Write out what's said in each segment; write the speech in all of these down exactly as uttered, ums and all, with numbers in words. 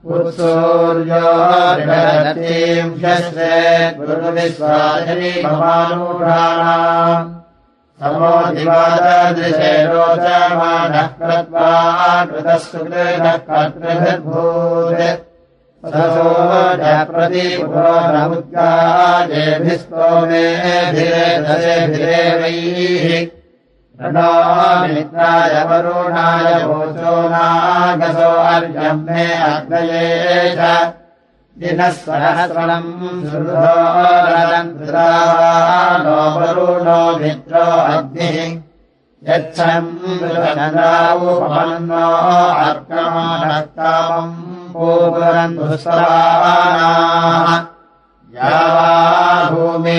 उत्सूर्योर्गतीम् शश्रेत् गुरुविश्वाजनी भवानुषाणाम् समो दिवादृशे रोचमानः कृत्वा कृतः सुकृतः कर्तृभिर्भूत् ससोजः प्रतीपुरो नमुद्गाजेभिस्तोमेभिरेदसेभिरेवैः रणो मित्राय वरुणाय वोचो नागसो अर्यम् मे अग्नये च दिनः सहस्रम् सुहृदोरदम् कृतावानो वरुणो मित्रो अग्निः यच्छम् चन्द्रावुपमन्नो अर्कमानक्तामम् पूर्वरन्धुस्वानाः यावा भूमि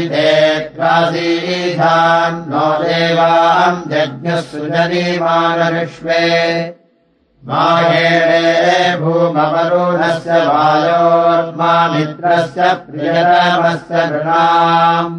अदितेऽत्रासीधान्नो देवाम् जज्ञः सृजनीमानविश्वे माहेणे भूमवरुणस्य वायोर्मा मित्रस्य प्रियतमस्य नृणाम्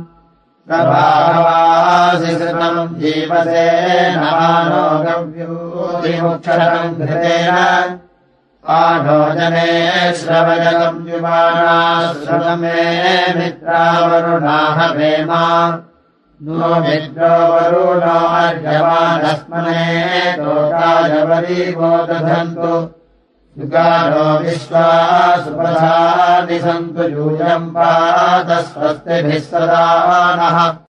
प्रभावासिसृतम् जीवसे नमानो गव्यूतिमुक्षरम् घृतेन आढो जने श्रवजगम् युवाना श्रवमे मित्रावरुणाः वेमा नो मित्रो वरुणो अर्यमानस्मने तोकायवरीवो दधन्तु सुगानो विश्वा सुपथानि सन्तु यूयम् पात स्वस्तिभिः सदा नः।